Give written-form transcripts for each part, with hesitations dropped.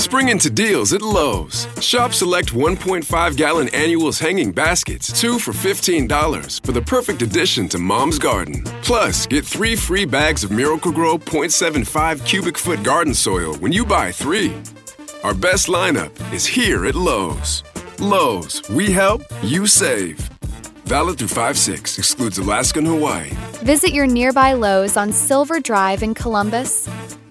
Spring into deals at Lowe's. Shop select 1.5-gallon annuals hanging baskets, 2 for $15, for the perfect addition to Mom's garden. Plus, get 3 free bags of Miracle-Gro 0.75 cubic foot garden soil when you buy 3. Our best lineup is here at Lowe's. Lowe's, we help, you save. Valid through 5/6, excludes Alaska and Hawaii. Visit your nearby Lowe's on Silver Drive in Columbus.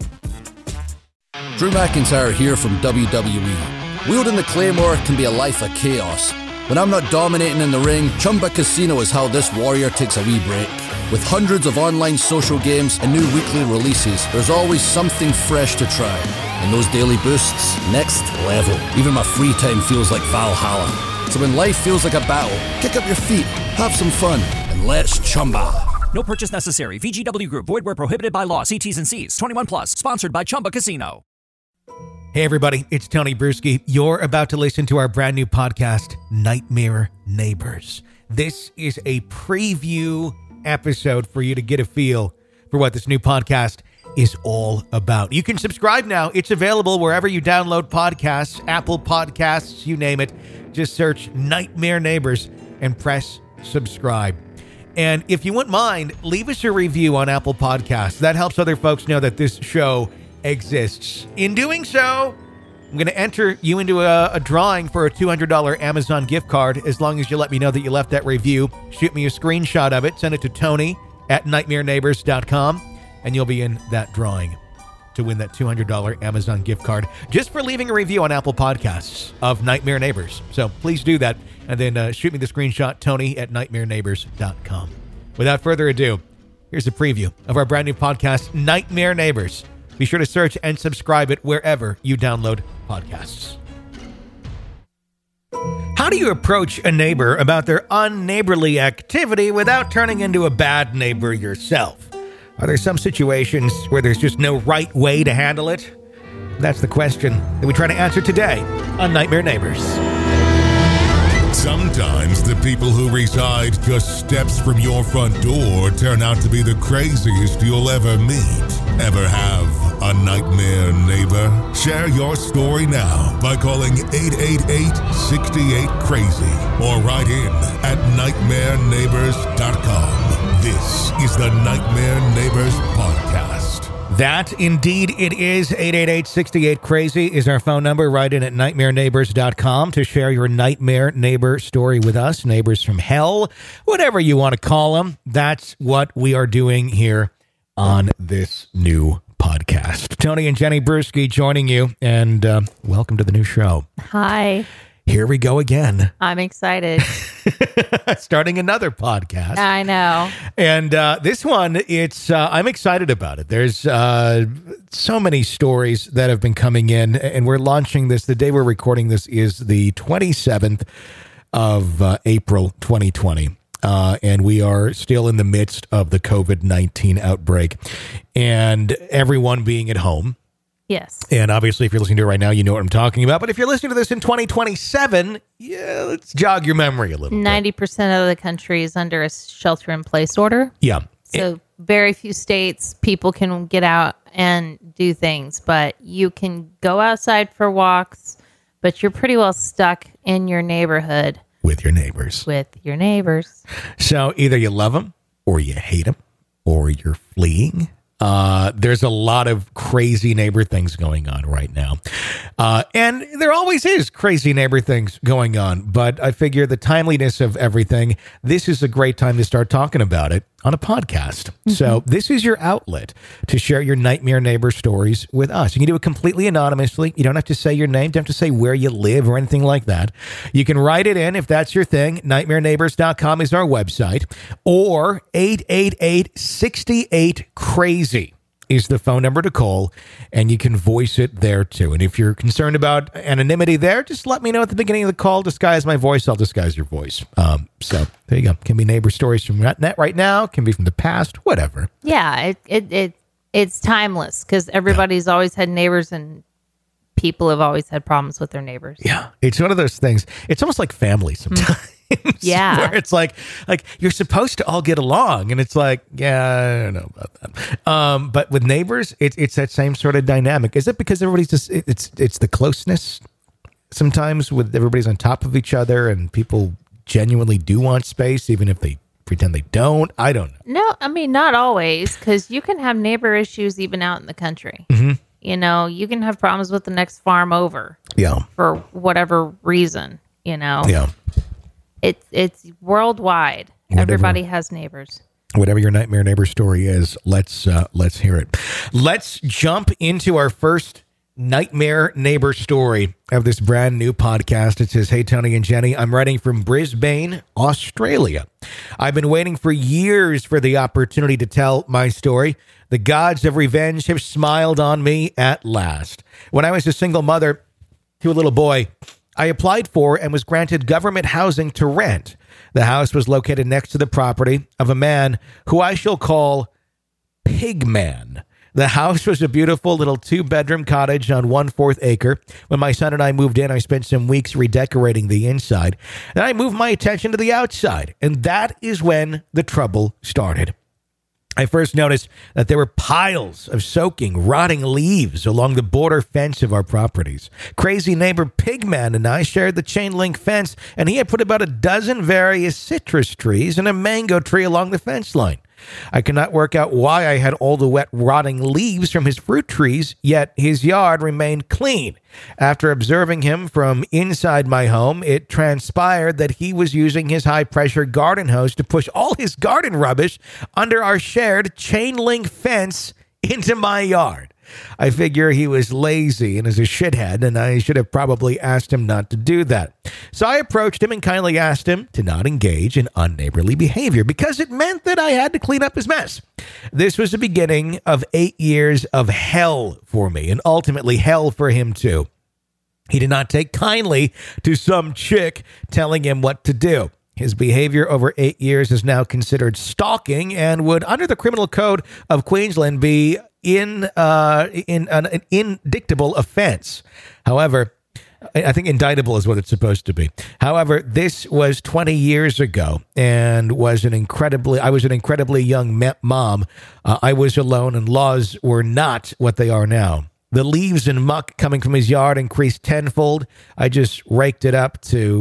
Drew McIntyre here from WWE. Wielding the Claymore can be a life of chaos. When I'm not dominating in the ring, Chumba Casino is how this warrior takes a wee break. With hundreds of online social games and new weekly releases, there's always something fresh to try. And those daily boosts, next level. Even my free time feels like Valhalla. So when life feels like a battle, kick up your feet, have some fun, and let's Chumba. No purchase necessary. VGW Group. Void where prohibited by law. See T's and C's. 21 plus. Sponsored by Chumba Casino. Hey everybody, it's Tony Bruschi. You're about to listen to our brand new podcast, Nightmare Neighbors. This is a preview episode for you to get a feel for what this new podcast is all about. You can subscribe now. It's available wherever you download podcasts, Apple Podcasts, you name it. Just search Nightmare Neighbors and press subscribe. And if you wouldn't mind, leave us a review on Apple Podcasts. That helps other folks know that this show exists. In doing so, I'm going to enter you into a drawing for a $200 Amazon gift card as long as you let me know that you left that review. Shoot me a screenshot of it. Send it to Tony@nightmareneighbors.com, and you'll be in that drawing to win that $200 Amazon gift card just for leaving a review on Apple Podcasts of Nightmare Neighbors. So please do that, and then shoot me the screenshot, Tony@nightmareneighbors.com. Without further ado, here's a preview of our brand new podcast, Nightmare Neighbors. Be sure to search and subscribe it wherever you download podcasts. How do you approach a neighbor about their unneighborly activity without turning into a bad neighbor yourself? Are there some situations where there's just no right way to handle it? That's the question that we try to answer today on Nightmare Neighbors. Sometimes the people who reside just steps from your front door turn out to be the craziest you'll ever meet. Ever have a nightmare neighbor? Share your story now by calling 888-68-CRAZY or write in at nightmareneighbors.com. This is the Nightmare Neighbors Podcast. That indeed it is. 888-68-CRAZY is our phone number. Write in at nightmareneighbors.com to share your nightmare neighbor story with us. Neighbors from hell, whatever you want to call them. That's what we are doing here on this new podcast. Tony and Jenny Bruschi joining you, and welcome to the new show. Hi. Here we go again. I'm excited. Starting another podcast. I know. And this one, I'm excited about it. There's so many stories that have been coming in, and we're launching this. The day we're recording this is the 27th of April, 2020. And we are still in the midst of the COVID-19 outbreak and everyone being at home. Yes. And obviously, if you're listening to it right now, you know what I'm talking about. But if you're listening to this in 2027, let's jog your memory a little 90% of the country is under a shelter-in-place order. Yeah. So very few states, people can get out and do things. But you can go outside for walks, but you're pretty well stuck in your neighborhood. With your neighbors. So either you love them or you hate them or you're fleeing. There's a lot of crazy neighbor things going on right now. And there always is crazy neighbor things going on. But I figure the timeliness of everything, this is a great time to start talking about it on a podcast. Mm-hmm. So this is your outlet to share your nightmare neighbor stories with us. You can do it completely anonymously. You don't have to say your name. Don't have to say where you live or anything like that. You can write it in if that's your thing. Nightmareneighbors.com is our website. Or 888-68-CRAZY is the phone number to call, and you can voice it there too. And if you're concerned about anonymity there, just let me know at the beginning of the call. Disguise my voice, I'll disguise your voice. So there you go. Can be neighbor stories from net right now, can be from the past, whatever. Yeah, it's timeless because everybody's always had neighbors and people have always had problems with their neighbors. Yeah, it's one of those things. It's almost like family sometimes. Yeah. Where it's like you're supposed to all get along, and it's like, yeah, I don't know about that. But with neighbors, it's that same sort of dynamic. Is it because everybody's just it's the closeness sometimes with everybody's on top of each other, and people genuinely do want space, even if they pretend they don't? I don't know. No, I mean, not always, because you can have neighbor issues even out in the country. Mm-hmm. You know, you can have problems with the next farm over. Yeah. For whatever reason, you know. Yeah. It's worldwide. Everybody has neighbors. Whatever your nightmare neighbor story is, let's hear it. Let's jump into our first nightmare neighbor story of this brand new podcast. It says, "Hey, Tony and Jenny, I'm writing from Brisbane, Australia. I've been waiting for years for the opportunity to tell my story. The gods of revenge have smiled on me at last. When I was a single mother to a little boy, I applied for and was granted government housing to rent. The house was located next to the property of a man who I shall call Pigman. The house was a beautiful little 2-bedroom cottage on 1/4 acre. When my son and I moved in, I spent some weeks redecorating the inside. Then I moved my attention to the outside, and that is when the trouble started. I first noticed that there were piles of soaking, rotting leaves along the border fence of our properties. Crazy neighbor Pigman and I shared the chain link fence, and he had put about a dozen various citrus trees and a mango tree along the fence line. I could not work out why I had all the wet, rotting leaves from his fruit trees, yet his yard remained clean. After observing him from inside my home, it transpired that he was using his high-pressure garden hose to push all his garden rubbish under our shared chain-link fence into my yard. I figure he was lazy and is a shithead, and I should have probably asked him not to do that. So I approached him and kindly asked him to not engage in unneighborly behavior because it meant that I had to clean up his mess. This was the beginning of 8 years of hell for me, and ultimately hell for him too. He did not take kindly to some chick telling him what to do. His behavior over 8 years is now considered stalking and would, under the Criminal Code of Queensland, be in an indictable offense. However, I think indictable is what it's supposed to be. However, this was 20 years ago and I was an incredibly young mom. I was alone and laws were not what they are now. The leaves and muck coming from his yard increased tenfold. I just raked it up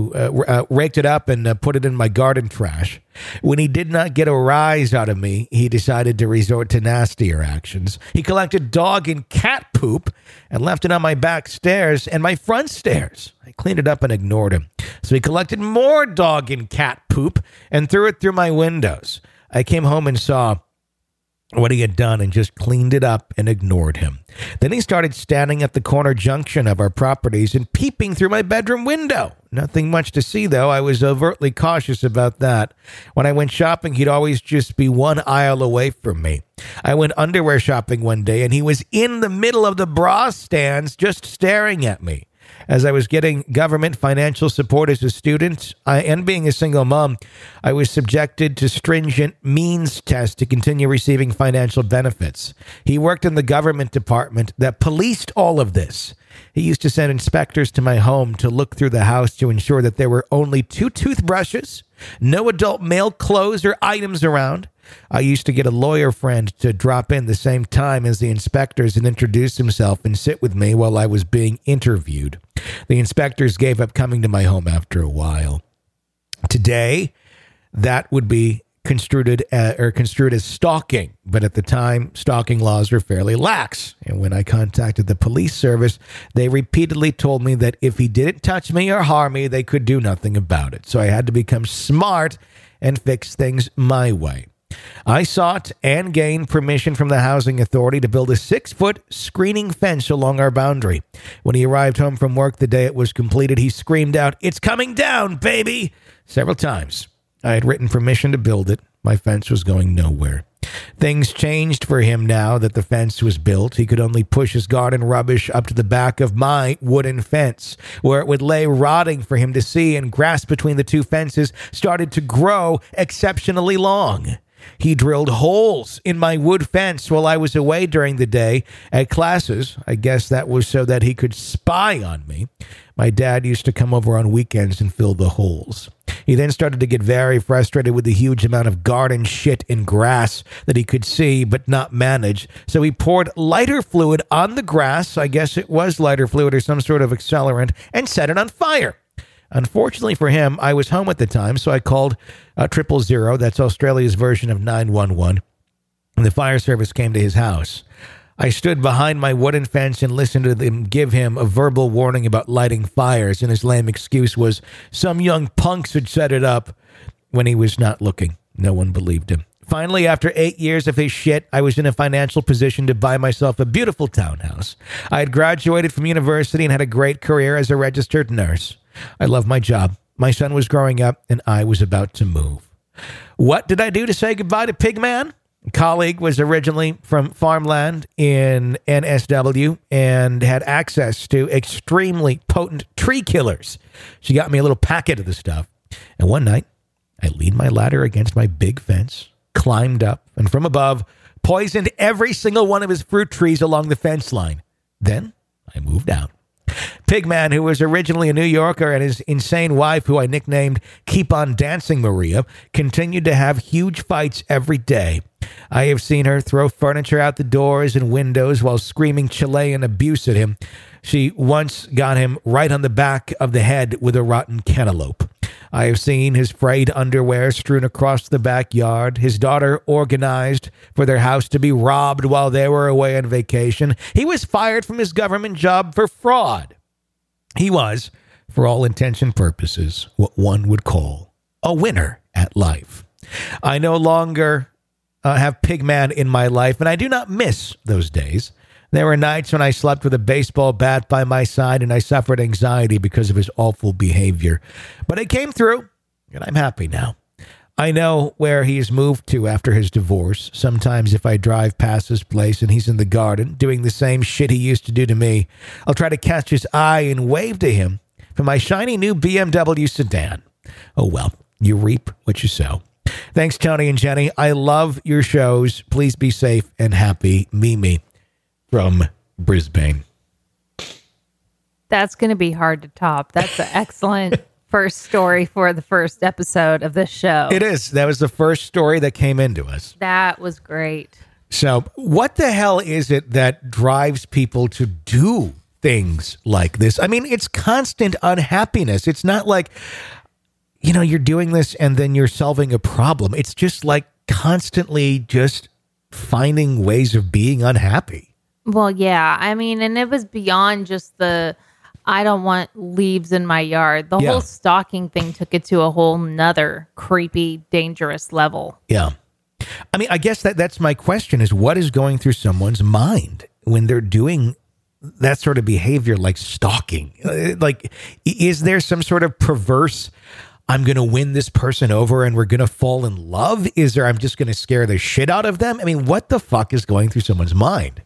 and put it in my garden trash. When he did not get a rise out of me, he decided to resort to nastier actions. He collected dog and cat poop and left it on my back stairs and my front stairs. I cleaned it up and ignored him. So he collected more dog and cat poop and threw it through my windows. I came home and saw what he had done and just cleaned it up and ignored him. Then he started standing at the corner junction of our properties and peeping through my bedroom window. Nothing much to see, though. I was overtly cautious about that. When I went shopping, he'd always just be one aisle away from me. I went underwear shopping one day, and he was in the middle of the bra stands just staring at me. As I was getting government financial support as a student and being a single mom, I was subjected to stringent means tests to continue receiving financial benefits. He worked in the government department that policed all of this. He used to send inspectors to my home to look through the house to ensure that there were only 2 toothbrushes, no adult male clothes or items around. I used to get a lawyer friend to drop in the same time as the inspectors and introduce himself and sit with me while I was being interviewed. The inspectors gave up coming to my home after a while. Today, that would be construed as stalking, but at the time, stalking laws were fairly lax. And when I contacted the police service, they repeatedly told me that if he didn't touch me or harm me, they could do nothing about it. So I had to become smart and fix things my way. I sought and gained permission from the housing authority to build a 6-foot screening fence along our boundary. When he arrived home from work the day it was completed, he screamed out, "It's coming down, baby!" several times. I had written permission to build it. My fence was going nowhere. Things changed for him now that the fence was built. He could only push his garden rubbish up to the back of my wooden fence, where it would lay rotting for him to see, and grass between the 2 fences started to grow exceptionally long. He drilled holes in my wood fence while I was away during the day at classes. I guess that was so that he could spy on me. My dad used to come over on weekends and fill the holes. He then started to get very frustrated with the huge amount of garden shit and grass that he could see but not manage. So he poured lighter fluid on the grass, I guess it was lighter fluid or some sort of accelerant, and set it on fire. Unfortunately for him, I was home at the time, so I called 000, that's Australia's version of 911, and the fire service came to his house. I stood behind my wooden fence and listened to them give him a verbal warning about lighting fires, and his lame excuse was some young punks had set it up when he was not looking. No one believed him. Finally, after 8 years of his shit, I was in a financial position to buy myself a beautiful townhouse. I had graduated from university and had a great career as a registered nurse. I love my job. My son was growing up, and I was about to move. What did I do to say goodbye to Pigman? A colleague was originally from farmland in NSW and had access to extremely potent tree killers. She got me a little packet of the stuff. And one night, I leaned my ladder against my big fence, climbed up, and from above, poisoned every single one of his fruit trees along the fence line. Then I moved out. Pigman, who was originally a New Yorker, and his insane wife, who I nicknamed Keep On Dancing Maria, continued to have huge fights every day. I have seen her throw furniture out the doors and windows while screaming Chilean abuse at him. She once got him right on the back of the head with a rotten cantaloupe. I have seen his frayed underwear strewn across the backyard, his daughter organized for their house to be robbed while they were away on vacation. He was fired from his government job for fraud. He was, for all intents and purposes, what one would call a winner at life. I no longer have Pigman in my life, and I do not miss those days. There were nights when I slept with a baseball bat by my side and I suffered anxiety because of his awful behavior. But it came through, and I'm happy now. I know where he's moved to after his divorce. Sometimes if I drive past his place and he's in the garden doing the same shit he used to do to me, I'll try to catch his eye and wave to him from my shiny new BMW sedan. Oh well, you reap what you sow. Thanks, Tony and Jenny. I love your shows. Please be safe and happy. Mimi from Brisbane. That's going to be hard to top. That's an excellent first story for the first episode of this show. It is. That was the first story that came into us. That was great. So what the hell is it that drives people to do things like this? I mean, it's constant unhappiness. It's not like, you know, you're doing this and then you're solving a problem. It's just like constantly just finding ways of being unhappy. Well, yeah. I mean, and it was beyond just the, I don't want leaves in my yard. The whole stalking thing took it to a whole nother creepy, dangerous level. Yeah. I mean, I guess that's my question is what is going through someone's mind when they're doing that sort of behavior like stalking? Like, is there some sort of perverse, I'm going to win this person over and we're going to fall in love? Is there, I'm just going to scare the shit out of them? I mean, what the fuck is going through someone's mind?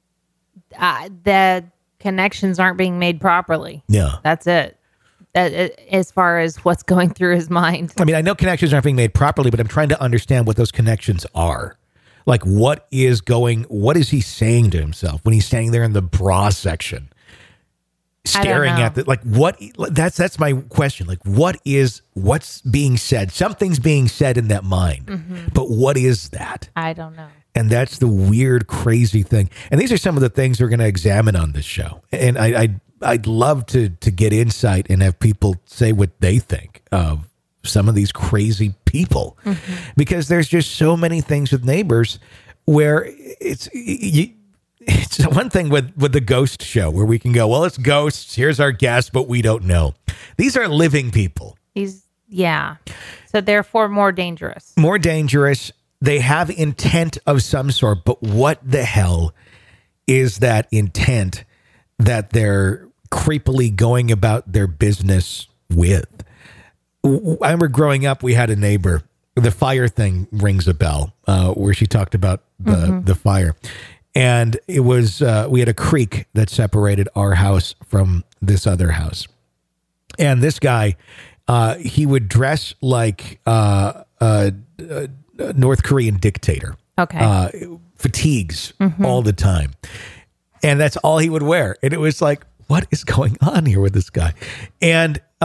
The connections aren't being made properly. Yeah. That's it. As far as what's going through his mind. I mean, I know connections aren't being made properly, but I'm trying to understand what those connections are. Like, what is he saying to himself when he's standing there in the bra section? Staring at that's my question. Like, what's being said? Something's being said in that mind, but what is that? I don't know. And that's the weird, crazy thing. And these are some of the things we're going to examine on this show. And I'd love to get insight and have people say what they think of some of these crazy people, because there's just so many things with neighbors where it's one thing with the ghost show where we can go, well, it's ghosts. Here's our guest, but we don't know. These are living people. So therefore more dangerous. More dangerous. They have intent of some sort, but what the hell is that intent that they're creepily going about their business with? I remember growing up, we had a neighbor. The fire thing rings a bell, where she talked about the fire. And it was, we had a creek that separated our house from this other house. And this guy, he would dress like a North Korean dictator. Okay. Fatigues all the time. And that's all he would wear. And it was like, what is going on here with this guy? And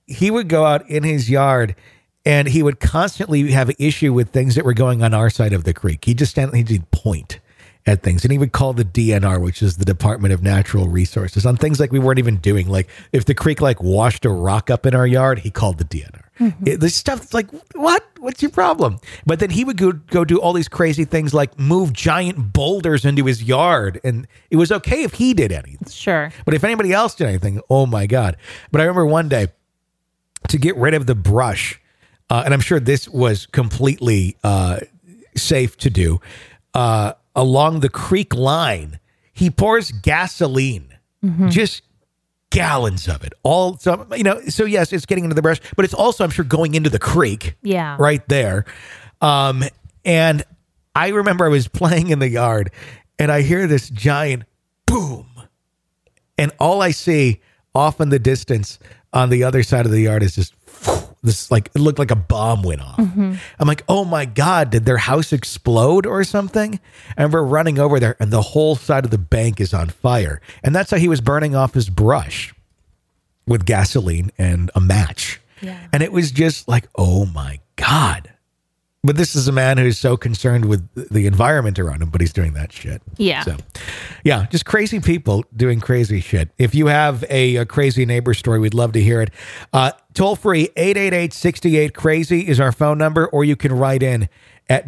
he would go out in his yard and he would constantly have an issue with things that were going on our side of the creek. He'd he'd point at things, and he would call the DNR, which is the Department of Natural Resources, on things like we weren't even doing. Like if the creek like washed a rock up in our yard, he called the DNR. This stuff, like, what? What's your problem? But then he would go do all these crazy things like move giant boulders into his yard, and it was okay if he did anything. Sure. But if anybody else did anything, oh my God. But I remember one day, to get rid of the brush, and I'm sure this was completely safe to do, along the creek line, he pours gasoline, just gallons of it. So yes, it's getting into the brush, but it's also, I'm sure, going into the creek. Yeah. Right there. And I remember I was playing in the yard and I hear this giant boom. And all I see off in the distance on the other side of the yard is just this, like, it looked like a bomb went off. I'm like, oh my God, did their house explode or something? I remember running over there and the whole side of the bank is on fire. And that's how he was burning off his brush, with gasoline and a match. Yeah. And it was just like, oh my God. But this is a man who's so concerned with the environment around him, but he's doing that shit. Yeah. So, yeah, just crazy people doing crazy shit. If you have a crazy neighbor story, we'd love to hear it. Toll free 888-68-CRAZY is our phone number, or you can write in at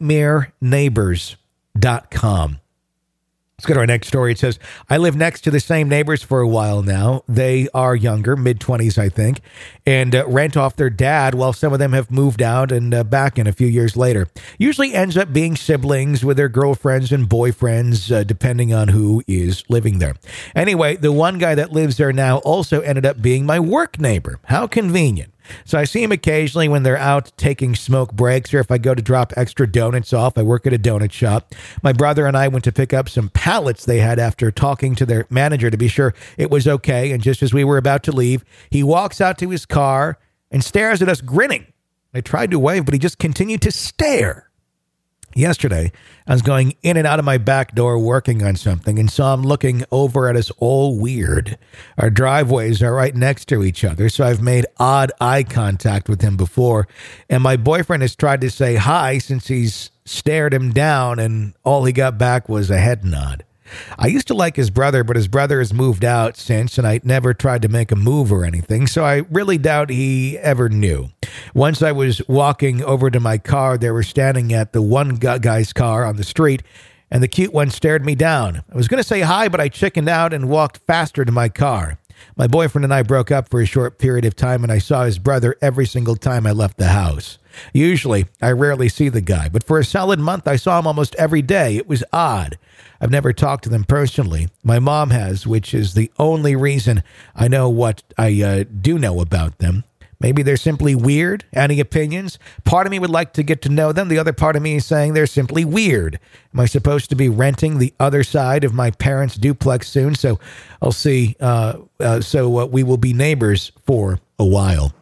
nightmareneighbors.com. Let's go to our next story. It says, I live next to the same neighbors for a while now. They are younger, mid-20s, I think, and rent off their dad while some of them have moved out and back in a few years later. Usually ends up being siblings with their girlfriends and boyfriends, depending on who is living there. Anyway, the one guy that lives there now also ended up being my work neighbor. How convenient. So I see him occasionally when they're out taking smoke breaks, or if I go to drop extra donuts off. I work at a donut shop. My brother and I went to pick up some pallets they had after talking to their manager to be sure it was okay. And just as we were about to leave, he walks out to his car and stares at us grinning. I tried to wave, but he just continued to stare. Yesterday, I was going in and out of my back door working on something and saw him looking over at us all weird. Our driveways are right next to each other, so I've made odd eye contact with him before, and my boyfriend has tried to say hi since he's stared him down, and all he got back was a head nod. I used to like his brother, but his brother has moved out since, and I never tried to make a move or anything, so I really doubt he ever knew. Once I was walking over to my car, they were standing at the one guy's car on the street, and the cute one stared me down. I was going to say hi, but I chickened out and walked faster to my car. My boyfriend and I broke up for a short period of time, and I saw his brother every single time I left the house. Usually, I rarely see the guy, but for a solid month, I saw him almost every day. It was odd. I've never talked to them personally. My mom has, which is the only reason I know what I do know about them. Maybe they're simply weird. Any opinions? Part of me would like to get to know them. The other part of me is saying they're simply weird. Am I supposed to be renting the other side of my parents' duplex soon? So I'll see. We will be neighbors for a while.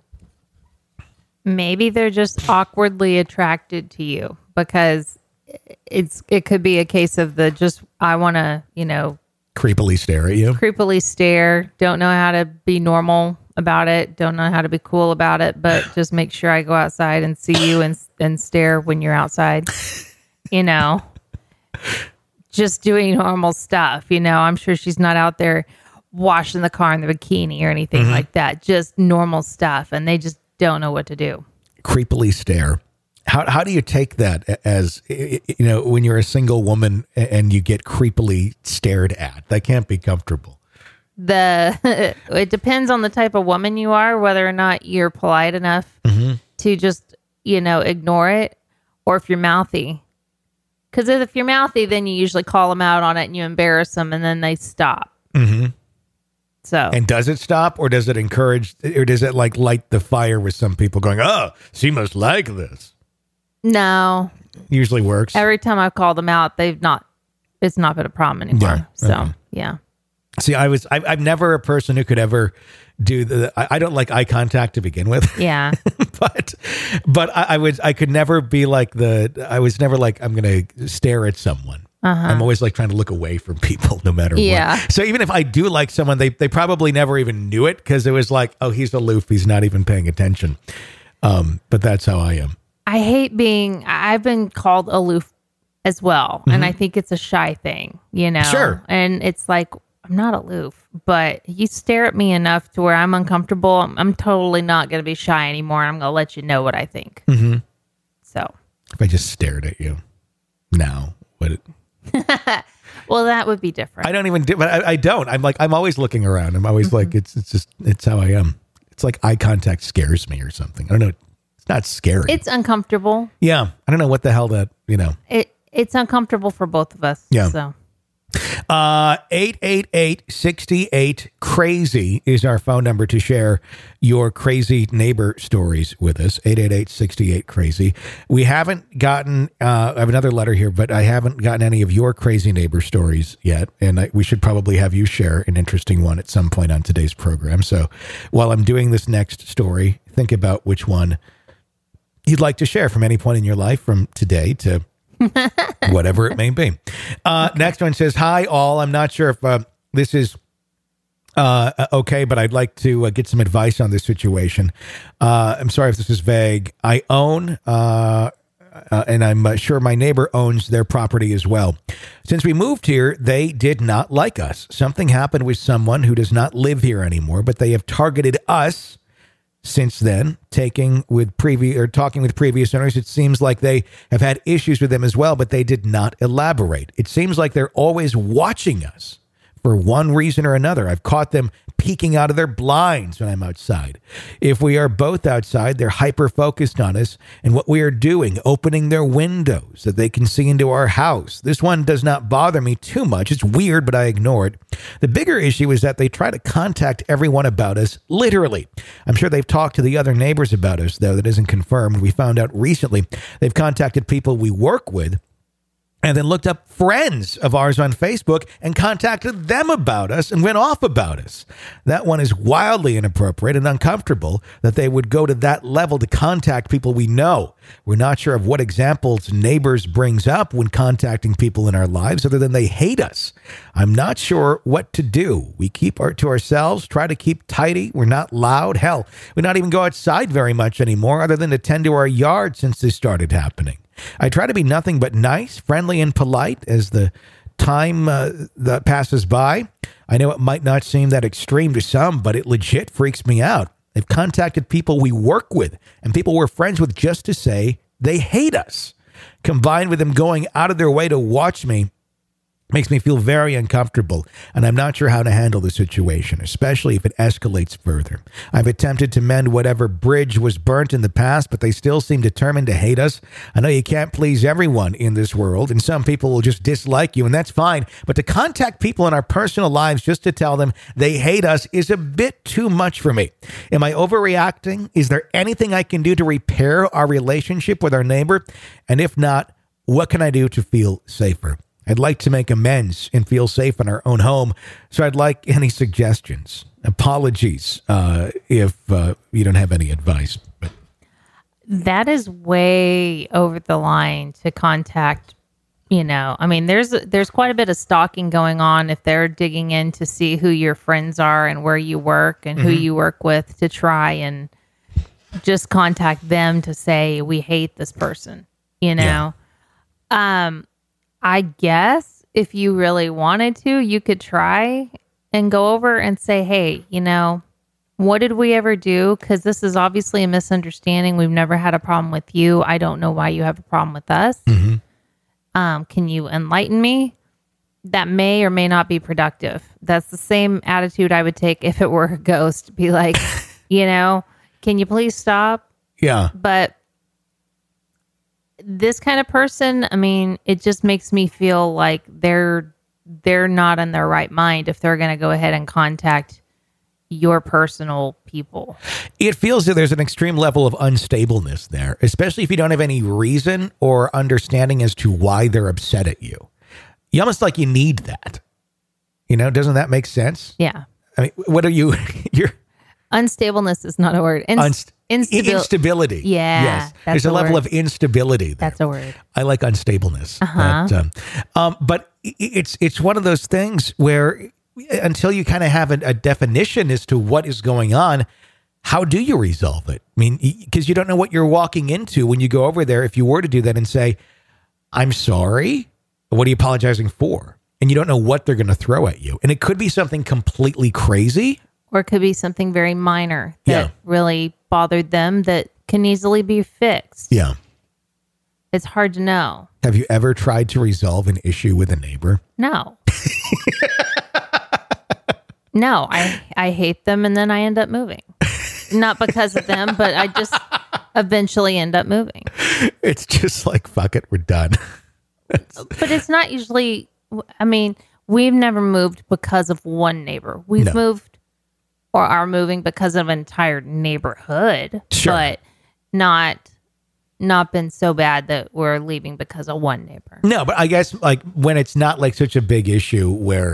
Maybe they're just awkwardly attracted to you because it could be a case of I want to, creepily stare at you. Creepily stare. Don't know how to be normal about it. Don't know how to be cool about it, but just make sure I go outside and see you and stare when you're outside. Just doing normal stuff. I'm sure she's not out there washing the car in the bikini or anything like that. Just normal stuff. And they just don't know what to do. Creepily stare. How do you take that as, when you're a single woman and you get creepily stared at? That can't be comfortable. It depends on the type of woman you are, whether or not you're polite enough to just, ignore it, or if you're mouthy. Because if you're mouthy, then you usually call them out on it and you embarrass them and then they stop. Mm-hmm. So. And does it stop, or does it encourage, or does it light the fire with some people going, oh, she must like this? No. Usually works. Every time I've called them out, it's not been a problem anymore. Yeah. So, okay. Yeah. See, I'm never a person who could ever do I don't like eye contact to begin with. Yeah. but I could never be I was never like, I'm going to stare at someone. I'm always like trying to look away from people no matter what. So even if I do like someone, they probably never even knew it because it was like, oh, he's aloof. He's not even paying attention. But that's how I am. I've been called aloof as well. And I think it's a shy thing, you know? Sure. And it's like, I'm not aloof, but you stare at me enough to where I'm uncomfortable. I'm totally not going to be shy anymore. I'm going to let you know what I think. So. If I just stared at you now, well, that would be different. I don't even do, but I don't. I'm always looking around. I'm always like, it's how I am. It's like eye contact scares me or something. I don't know. It's not scary. It's uncomfortable. Yeah. I don't know what the hell that, It's uncomfortable for both of us. Yeah. So. 888-68-CRAZY is our phone number to share your crazy neighbor stories with us. 888-68-CRAZY. We haven't gotten, I have another letter here, but I haven't gotten any of your crazy neighbor stories yet. And we should probably have you share an interesting one at some point on today's program. So while I'm doing this next story, think about which one you'd like to share from any point in your life from today to whatever it may be. Next one says, hi all. I'm not sure if this is okay, but I'd like to get some advice on this situation. I'm sorry if this is vague. I own, and I'm sure my neighbor owns their property as well. Since we moved here, they did not like us. Something happened with someone who does not live here anymore, but they have targeted us since then. Talking with previous owners, it seems like they have had issues with them as well, but they did not elaborate. It seems like they're always watching us for one reason or another. I've caught them peeking out of their blinds when I'm outside. If we are both outside, they're hyper-focused on us and what we are doing, opening their windows so they can see into our house. This one does not bother me too much. It's weird, but I ignore it. The bigger issue is that they try to contact everyone about us, literally. I'm sure they've talked to the other neighbors about us, though that isn't confirmed. We found out recently they've contacted people we work with, and then looked up friends of ours on Facebook and contacted them about us and went off about us. That one is wildly inappropriate and uncomfortable that they would go to that level to contact people we know. We're not sure of what examples neighbors brings up when contacting people in our lives other than they hate us. I'm not sure what to do. We keep to ourselves, try to keep tidy. We're not loud. Hell, we don't even go outside very much anymore other than to tend to our yard since this started happening. I try to be nothing but nice, friendly, and polite as the time that passes by. I know it might not seem that extreme to some, but it legit freaks me out. They've contacted people we work with and people we're friends with just to say they hate us. Combined with them going out of their way to watch me, makes me feel very uncomfortable, and I'm not sure how to handle the situation, especially if it escalates further. I've attempted to mend whatever bridge was burnt in the past, but they still seem determined to hate us. I know you can't please everyone in this world, and some people will just dislike you, and that's fine, but to contact people in our personal lives just to tell them they hate us is a bit too much for me. Am I overreacting? Is there anything I can do to repair our relationship with our neighbor? And if not, what can I do to feel safer? I'd like to make amends and feel safe in our own home, so I'd like any suggestions. Apologies if you don't have any advice. But that is way over the line to contact, I mean, there's quite a bit of stalking going on if they're digging in to see who your friends are and where you work and who you work with to try and just contact them to say, we hate this person, Yeah. I guess if you really wanted to, you could try and go over and say, hey, what did we ever do? Because this is obviously a misunderstanding. We've never had a problem with you. I don't know why you have a problem with us. Can you enlighten me? That may or may not be productive. That's the same attitude I would take if it were a ghost. Be like, can you please stop? Yeah. But this kind of person, I mean, it just makes me feel like they're not in their right mind if they're going to go ahead and contact your personal people. It feels that there's an extreme level of unstableness there, especially if you don't have any reason or understanding as to why they're upset at you. You almost like you need that. Doesn't that make sense? Yeah. I mean, what are you? Unstableness is not a word. Instability. Yeah, Yes. that's There's a a level word. of instability there. That's a word. I like unstableness. But it's one of those things where until you kind of have a definition as to what is going on, how do you resolve it? I mean, because you don't know what you're walking into when you go over there. If you were to do that and say, I'm sorry, what are you apologizing for? And you don't know what they're going to throw at you. And it could be something completely crazy. Or it could be something very minor that really bothered them that can easily be fixed. Yeah. It's hard to know. Have you ever tried to resolve an issue with a neighbor? No. No, I hate them and then I end up moving. Not because of them, but I just eventually end up moving. It's just like, fuck it, we're done. But it's not usually, I mean, we've never moved because of one neighbor. We've moved or are moving because of an entire neighborhood, Sure. but not been so bad that we're leaving because of one neighbor. No, but I guess like when it's not like such a big issue where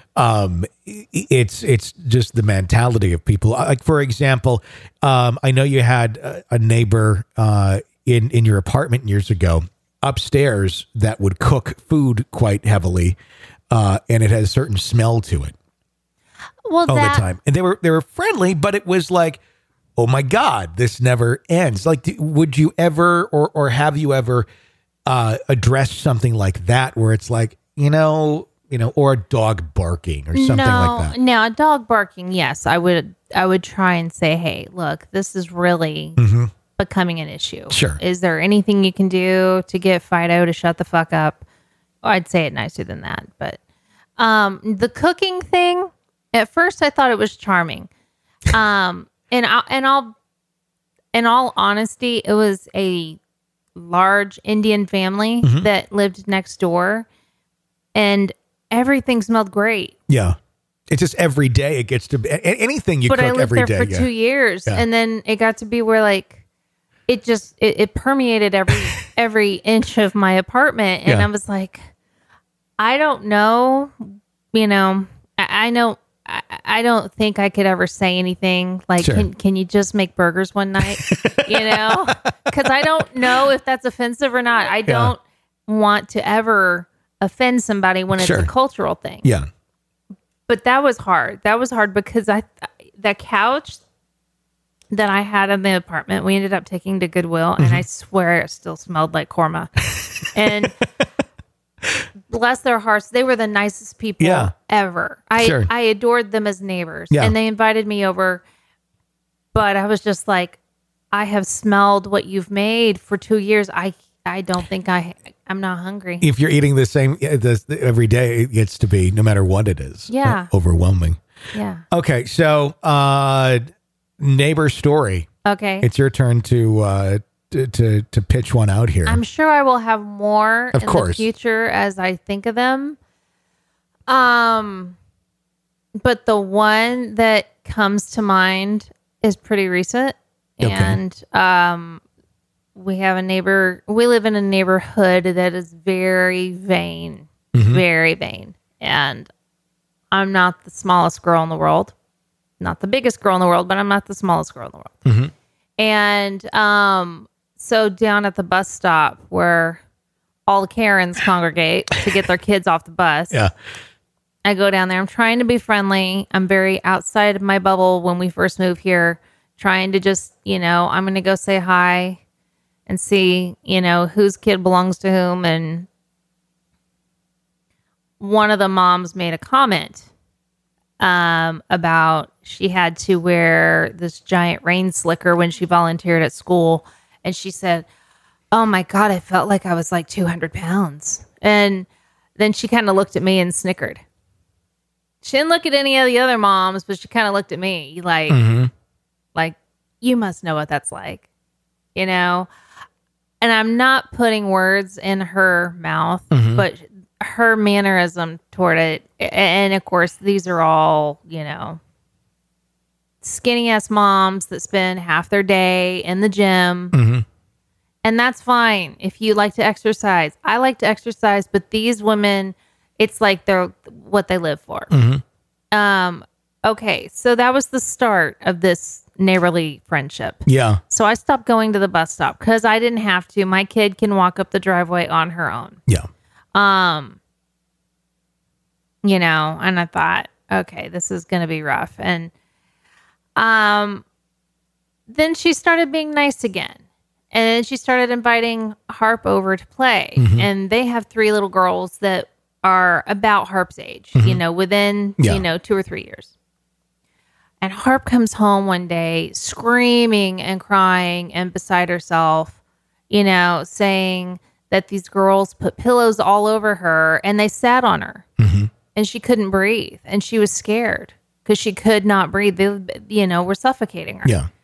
it's just the mentality of people. Like, for example, I know you had a neighbor in your apartment years ago upstairs that would cook food quite heavily, and it had a certain smell to it Well, all the time. And they were friendly, but it was like, oh my God, this never ends. Like, would you ever or have you ever addressed something like that where it's like, or a dog barking or something like that? No, a dog barking, yes. I would try and say, hey, look, this is really becoming an issue. Sure. Is there anything you can do to get Fido to shut the fuck up? Well, I'd say it nicer than that. But the cooking thing, at first I thought it was charming. In all honesty, it was a large Indian family that lived next door, and everything smelled great. Yeah. It's just every day it gets to be anything you But cook I lived every there day. for 2 years, and then it got to be where like it permeated every inch of my apartment, and I was like, I don't know, I don't think I could ever say anything like, Sure. can you just make burgers one night? Because I don't know if that's offensive or not. I don't want to ever offend somebody when it's Sure. a cultural thing. Yeah. But that was hard. That was hard because that couch that I had in the apartment, we ended up taking to Goodwill, and I swear it still smelled like korma. And bless their hearts, they were the nicest people ever. I adored them as neighbors, and they invited me over. But I was just like, I have smelled what you've made for 2 years. I don't think I'm not hungry. If you're eating the same every day, it gets to be, no matter what it is, overwhelming. Yeah. Okay, so neighbor story. Okay. It's your turn to pitch one out here. I'm sure I will have more Of in course. the future as I think of them. But the one that comes to mind is pretty recent. Okay. And we have a neighbor. We live in a neighborhood that is very vain, very vain. And I'm not the smallest girl in the world, not the biggest girl in the world, but I'm not the smallest girl in the world. And so down at the bus stop where all the Karens congregate to get their kids off the bus, I go down there. I'm trying to be friendly. I'm very outside of my bubble when we first moved here, trying to just, I'm going to go say hi and see, whose kid belongs to whom. And one of the moms made a comment about she had to wear this giant rain slicker when she volunteered at school. And she said, oh my God, I felt like I was like 200 pounds. And then she kind of looked at me and snickered. She didn't look at any of the other moms, but she kind of looked at me like, like, you must know what that's like, And I'm not putting words in her mouth, but her mannerism toward it. And of course, these are all, skinny ass moms that spend half their day in the gym. And that's fine if you like to exercise. I like to exercise, but these women, it's like they're what they live for. okay, so that was the start of this neighborly friendship. Yeah. So I stopped going to the bus stop because I didn't have to. My kid can walk up the driveway on her own. Yeah. You know, and I thought, okay, this is going to be rough. And then she started being nice again. And then she started inviting Harp over to play. And they have 3 little girls that are about Harp's age, you know, within, you know, 2 or 3 years. And Harp comes home one day screaming and crying and beside herself, you know, saying that these girls put pillows all over her and they sat on her. And she couldn't breathe. And she was scared because she could not breathe. They, you know, were suffocating her. Yeah.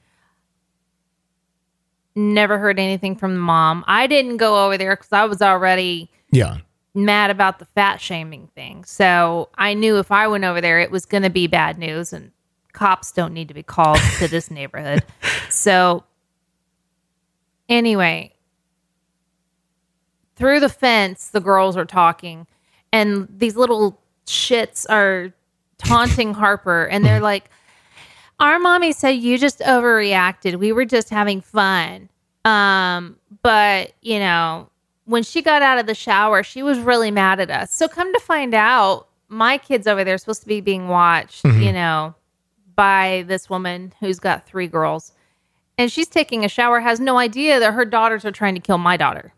Never heard anything from the mom. I didn't go over there because I was already mad about the fat shaming thing. So I knew if I went over there, it was going to be bad news. And cops don't need to be called to this neighborhood. So anyway, through the fence, the girls are talking. And these little shits are taunting Harper. And they're like, our mommy said you just overreacted. We were just having fun. But, you know, when she got out of the shower, she was really mad at us. So come to find out, my kids over there are supposed to be being watched, you know, by this woman who's got 3 girls. And she's taking a shower, has no idea that her daughters are trying to kill my daughter.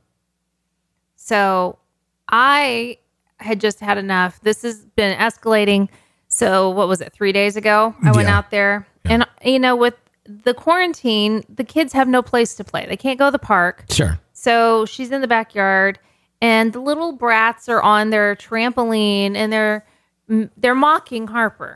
So I had just had enough. This has been escalating. So what was it, 3 days ago? I went out there. And, you know, with the quarantine, the kids have no place to play. They can't go to the park. Sure. So she's in the backyard. And the little brats are on their trampoline. And they're mocking Harper.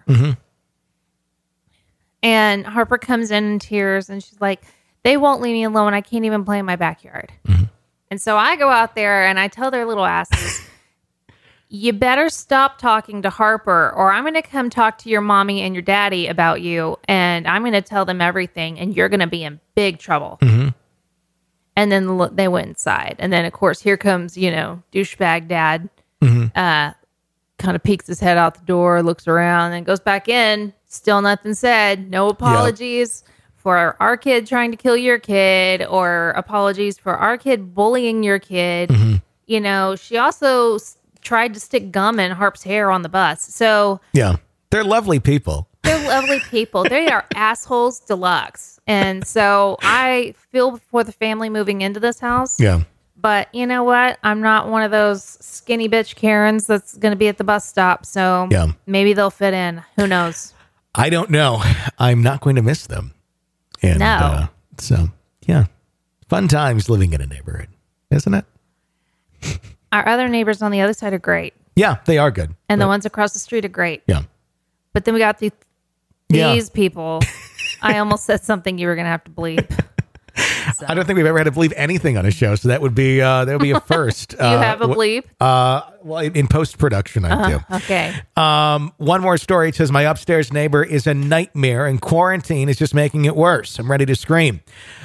And Harper comes in tears. And she's like, they won't leave me alone. I can't even play in my backyard. And so I go out there and I tell their little asses, you better stop talking to Harper or I'm going to come talk to your mommy and your daddy about you. And I'm going to tell them everything and you're going to be in big trouble. And then they went inside. And then, of course, here comes, you know, douchebag dad. Kind of peeks his head out the door, looks around, and goes back in. Still nothing said. No apologies for our kid trying to kill your kid or apologies for our kid bullying your kid. You know, she also tried to stick gum in Harp's hair on the bus. So yeah, they're lovely people. They're lovely people. They are assholes deluxe. And so I feel for the family moving into this house. Yeah. But you know what? I'm not one of those skinny bitch Karens that's going to be at the bus stop. So maybe they'll fit in. Who knows? I don't know. I'm not going to miss them. And, no. So, yeah. Fun times living in a neighborhood, isn't it? Our other neighbors on the other side are great. Yeah, they are good. And the ones across the street are great. Yeah. But then we got these people. I almost said something you were going to have to bleep. So. I don't think we've ever had to bleep anything on a show, so that would be a first. Do you have a bleep? Well, in post-production, I do. Okay. One more story. It says, my upstairs neighbor is a nightmare, and quarantine is just making it worse. I'm ready to scream.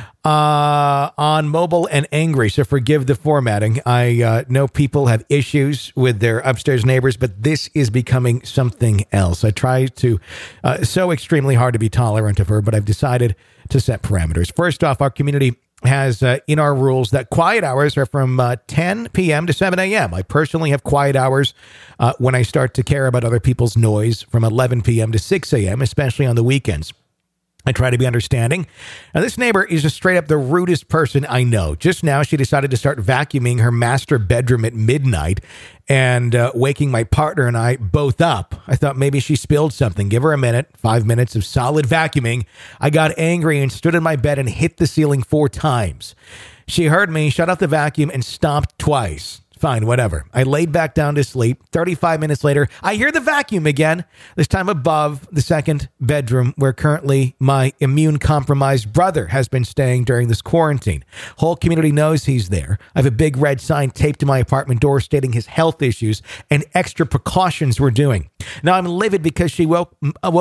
On mobile and angry, so forgive the formatting. I know people have issues with their upstairs neighbors, but this is becoming something else. I try to so extremely hard to be tolerant of her, but I've decided to set parameters. First off, our community has in our rules that quiet hours are from 10 p.m. to 7 a.m. I personally have quiet hours when I start to care about other people's noise from 11 p.m. to 6 a.m., especially on the weekends. I try to be understanding. Now, this neighbor is just straight up the rudest person I know. Just now, she decided to start vacuuming her master bedroom at midnight and waking my partner and I both up. I thought maybe she spilled something. Give her a minute, 5 minutes of solid vacuuming. I got angry and stood in my bed and hit the ceiling 4 times. She heard me, shut off the vacuum, and stomped twice. Fine, whatever. I laid back down to sleep. 35 minutes later, I hear the vacuum again, this time above the second bedroom where currently my immune-compromised brother has been staying during this quarantine. Whole community knows he's there. I have a big red sign taped to my apartment door stating his health issues and extra precautions we're doing. Now, I'm livid because she woke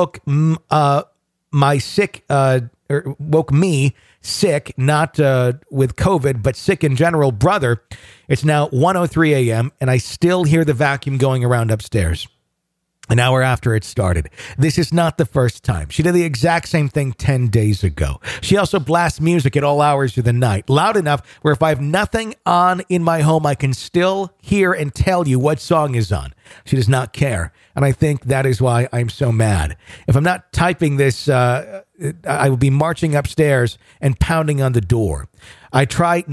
me sick, not with COVID, but sick in general, brother. It's now 1:03 a.m. and I still hear the vacuum going around upstairs. an hour after it started. This is not the first time. She did the exact same thing 10 days ago. She also blasts music at all hours of the night, loud enough where if I have nothing on in my home, I can still hear and tell you what song is on. She does not care. And I think that is why I'm so mad. If I'm not typing this, I will be marching upstairs and pounding on the door. I tried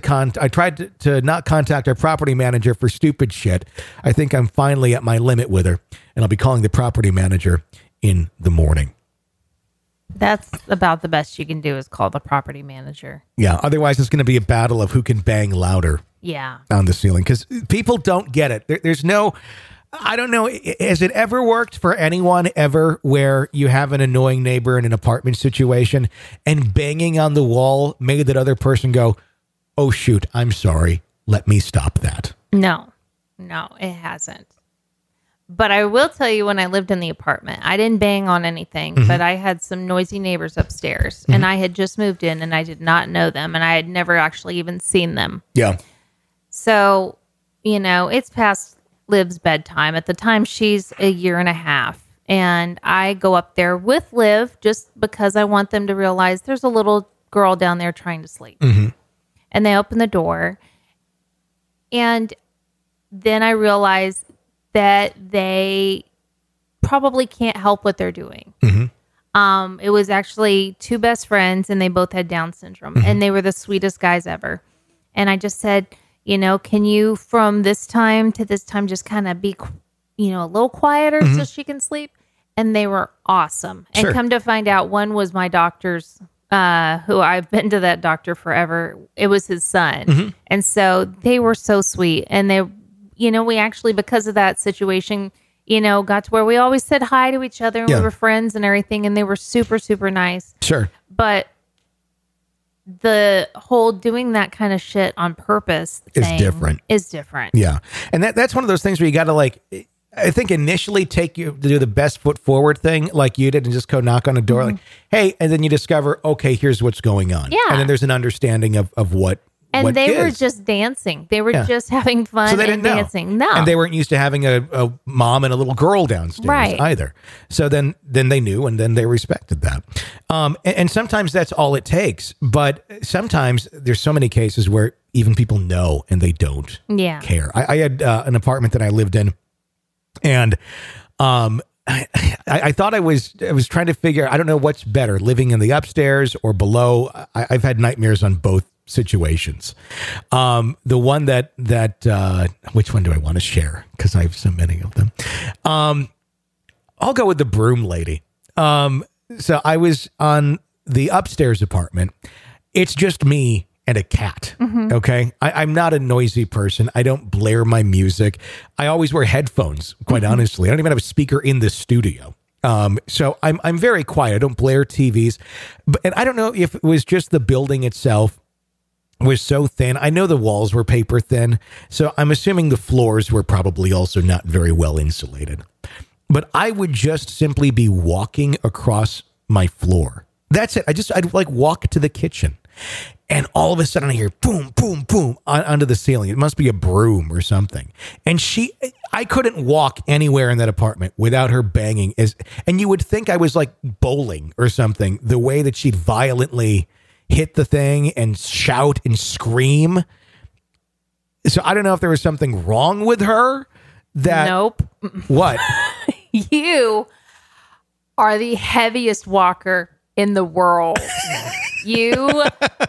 to not contact our property manager for stupid shit. I think I'm finally at my limit with her, and I'll be calling the property manager in the morning. That's about the best you can do is call the property manager. Yeah, otherwise it's going to be a battle of who can bang louder. Yeah. On the ceiling, because people don't get it. There's no, I don't know, has it ever worked for anyone ever where you have an annoying neighbor in an apartment situation and banging on the wall made that other person go, oh shoot, I'm sorry, let me stop that? No, it hasn't. But I will tell you, when I lived in the apartment, I didn't bang on anything, but I had some noisy neighbors upstairs, and I had just moved in, and I did not know them, and I had never actually even seen them. Yeah. So, it's past Liv's bedtime. At the time, she's a year and a half, and I go up there with Liv just because I want them to realize there's a little girl down there trying to sleep. And they open the door, and then I realize that they probably can't help what they're doing. It was actually two best friends, and they both had Down syndrome, and they were the sweetest guys ever. And I just said, can you from this time to this time just kind of be, a little quieter so she can sleep? And they were awesome. And come to find out, one was my doctor's, who I've been to that doctor forever. It was his son. And so they were so sweet. And they, we actually, because of that situation, got to where we always said hi to each other, and we were friends and everything. And they were super, super nice. Sure. But the whole doing that kind of shit on purpose thing is different. Yeah. And that's one of those things where you got to I think initially to do the best foot forward thing like you did and just go knock on a door like, hey, and then you discover, okay, here's what's going on. Yeah. And then there's an understanding of what. And they were just dancing. They were just having fun and dancing. No. And they weren't used to having a mom and a little girl downstairs either. So then they knew, and then they respected that. And sometimes that's all it takes. But sometimes there's so many cases where even people know and they don't care. I had an apartment that I lived in, and I thought I was trying to figure, I don't know what's better, living in the upstairs or below. I've had nightmares on both situations. The one that which one do I want to share? Because I have so many of them. I'll go with the broom lady. So I was on the upstairs apartment. It's just me and a cat. Okay. I'm not a noisy person. I don't blare my music. I always wear headphones, quite honestly. I don't even have a speaker in the studio. So I'm very quiet. I don't blare TVs, and I don't know if it was just the building itself was so thin. I know the walls were paper thin, so I'm assuming the floors were probably also not very well insulated. But I would just simply be walking across my floor. That's it. I'd walk to the kitchen, and all of a sudden I hear boom, boom, boom onto the ceiling. It must be a broom or something. And I couldn't walk anywhere in that apartment without her banging. And you would think I was like bowling or something, the way that she'd violently hit the thing and shout and scream. So I don't know if there was something wrong with her. Nope. What? You are the heaviest walker in the world. You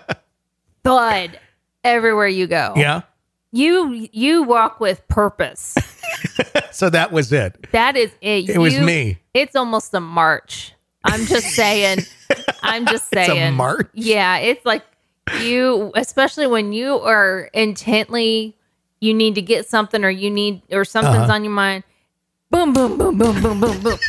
thud everywhere you go. Yeah. You walk with purpose. So that was it. That is it. It was me. It's almost a march. I'm just saying. It's a march? Yeah, it's like you, especially when you are intently, you need to get something or something's on your mind. Boom, boom, boom, boom, boom, boom, boom.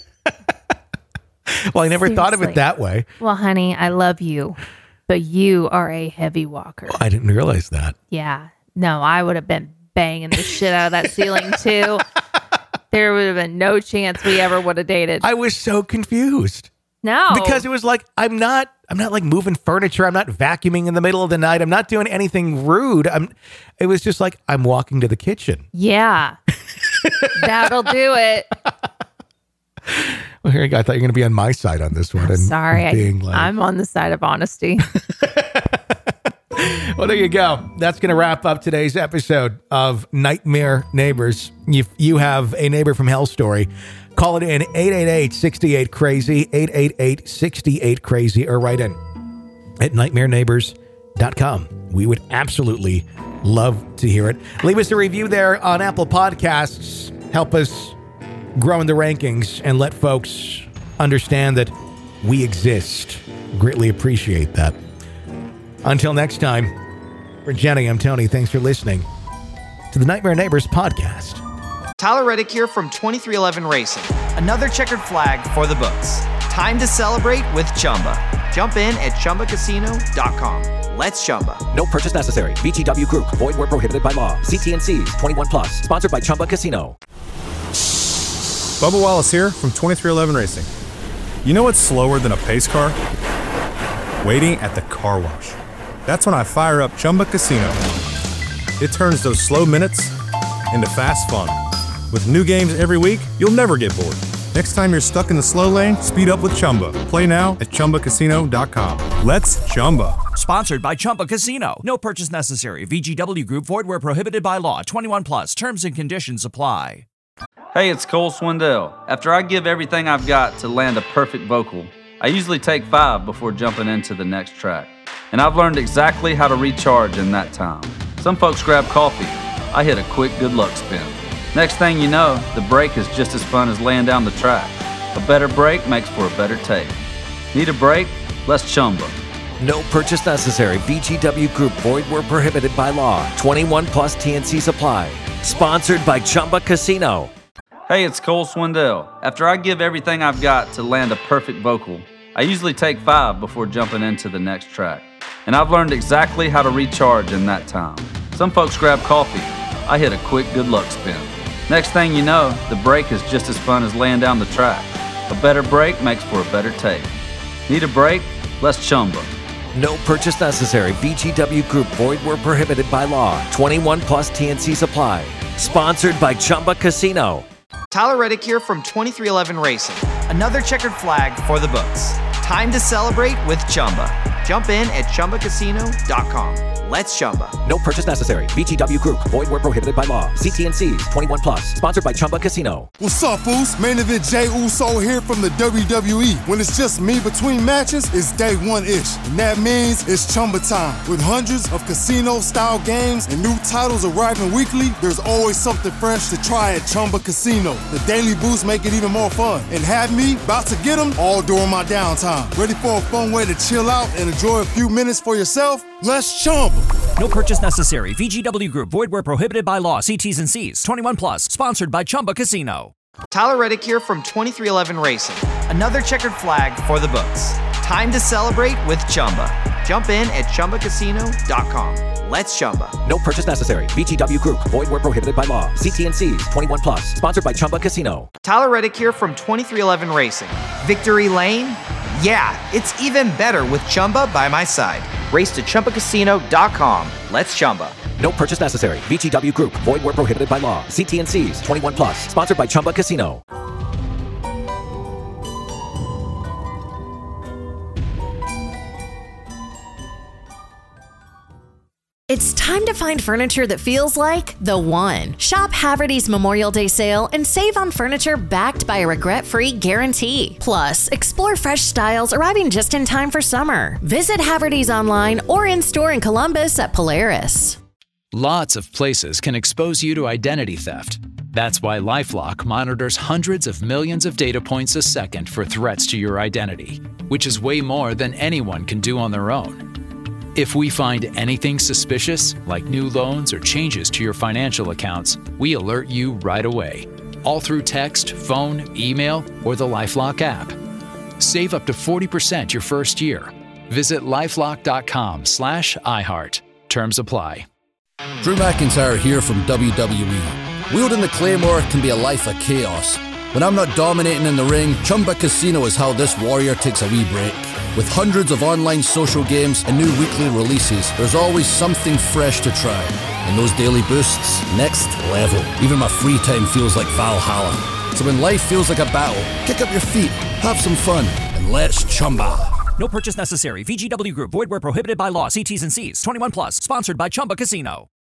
Well, I never thought of it that way. Well, honey, I love you, but you are a heavy walker. Well, I didn't realize that. Yeah. No, I would have been banging the shit out of that ceiling too. There would have been no chance we ever would have dated. I was so confused. No. Because it was like, I'm not like moving furniture. I'm not vacuuming in the middle of the night. I'm not doing anything rude. It was just like, I'm walking to the kitchen. Yeah. That'll do it. Well, here you go. I thought you were going to be on my side on this one. And Sorry. like, I'm on the side of honesty. Well, there you go. That's going to wrap up today's episode of Nightmare Neighbors. If you have a neighbor from hell story, call it in 888-68-CRAZY, 888-68-CRAZY, or write in at nightmareneighbors.com. We would absolutely love to hear it. Leave us a review there on Apple Podcasts. Help us grow in the rankings and let folks understand that we exist. Greatly appreciate that. Until next time, for Jenny, I'm Tony. Thanks for listening to the Nightmare Neighbors podcast. Tyler Reddick here from 2311 Racing. Another checkered flag for the books. Time to celebrate with Chumba. Jump in at ChumbaCasino.com. Let's Chumba. No purchase necessary. VGW Group. Void where prohibited by law. See T&Cs. 21+. Sponsored by Chumba Casino. Bubba Wallace here from 2311 Racing. You know what's slower than a pace car? Waiting at the car wash. That's when I fire up Chumba Casino. It turns those slow minutes into fast fun. With new games every week, you'll never get bored. Next time you're stuck in the slow lane, speed up with Chumba. Play now at ChumbaCasino.com. Let's Chumba. Sponsored by Chumba Casino. No purchase necessary. VGW Group. Void where prohibited by law. 21+. Terms and conditions apply. Hey, it's Cole Swindell. After I give everything I've got to land a perfect vocal, I usually take 5 before jumping into the next track. And I've learned exactly how to recharge in that time. Some folks grab coffee. I hit a quick good luck spin. Next thing you know, the break is just as fun as laying down the track. A better break makes for a better take. Need a break? Let's Chumba. No purchase necessary. VGW Group. Void where prohibited by law. 21+ T&Cs apply. Sponsored by Chumba Casino. Hey, it's Cole Swindell. After I give everything I've got to land a perfect vocal, I usually take 5 before jumping into the next track. And I've learned exactly how to recharge in that time. Some folks grab coffee. I hit a quick good luck spin. Next thing you know, the break is just as fun as laying down the track. A better break makes for a better take. Need a break? Let's Chumba. No purchase necessary. VGW Group. Void where prohibited by law. 21+ T&Cs apply. Sponsored by Chumba Casino. Tyler Reddick here from 2311 Racing. Another checkered flag for the books. Time to celebrate with Chumba. Jump in at ChumbaCasino.com. Let's Chumba. No purchase necessary. VGW Group. Void where prohibited by law. See T&Cs. 21+. Sponsored by Chumba Casino. What's up, Foos? Main event Jey Uso here from the WWE. When it's just me between matches, it's day one-ish. And that means it's Chumba time. With hundreds of casino-style games and new titles arriving weekly, there's always something fresh to try at Chumba Casino. The daily boosts make it even more fun. And have me about to get them all during my downtime. Ready for a fun way to chill out and enjoy a few minutes for yourself? Let's Chumba. No purchase necessary. VGW Group. Void where prohibited by law. See T's and C's. 21+. Sponsored by Chumba Casino. Tyler Reddick here from 2311 Racing. Another checkered flag for the books. Time to celebrate with Chumba. Jump in at ChumbaCasino.com. Let's Chumba. No purchase necessary. VGW Group. Void where prohibited by law. See T&Cs. 21+. Sponsored by Chumba Casino. Tyler Reddick here from 2311 Racing. Victory Lane? Yeah, it's even better with Chumba by my side. Race to ChumbaCasino.com. Let's Chumba. No purchase necessary. VGW Group. Void where prohibited by law. See T&Cs. 21+. Sponsored by Chumba Casino. It's time to find furniture that feels like the one. Shop Haverty's Memorial Day sale and save on furniture backed by a regret-free guarantee. Plus, explore fresh styles arriving just in time for summer. Visit Haverty's online or in-store in Columbus at Polaris. Lots of places can expose you to identity theft. That's why LifeLock monitors hundreds of millions of data points a second for threats to your identity, which is way more than anyone can do on their own. If we find anything suspicious, like new loans or changes to your financial accounts, we alert you right away, all through text, phone, email, or the LifeLock app. Save up to 40% your first year. Visit lifelock.com/iHeart. Terms apply. Drew McIntyre here from WWE. Wielding the Claymore can be a life of chaos. When I'm not dominating in the ring, Chumba Casino is how this warrior takes a wee break. With hundreds of online social games and new weekly releases, there's always something fresh to try. And those daily boosts, next level. Even my free time feels like Valhalla. So when life feels like a battle, kick up your feet, have some fun, and let's Chumba. No purchase necessary. VGW Group. Void where prohibited by law. See T's and C's. 21 plus. Sponsored by Chumba Casino.